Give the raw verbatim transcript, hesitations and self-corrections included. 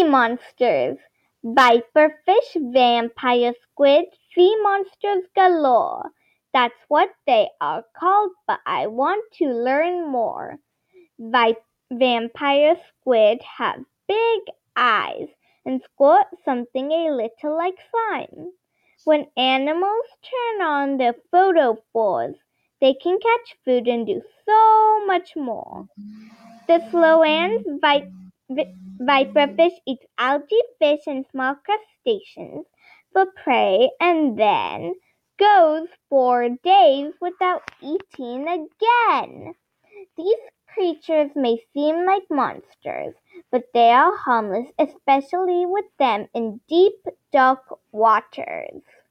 monsters. Viperfish, vampire squid, sea monsters galore. That's what they are called, but I want to learn more. Vi- vampire squid have big eyes and squirt something a little like slime. When animals turn on their photophores, they can catch food and do so much more. The Sloan's vi- vi- viperfish eats algae, fish, and small crustaceans for prey and then goes for days without eating again. These creatures may seem like monsters, but they are harmless, especially with them in deep, dark waters.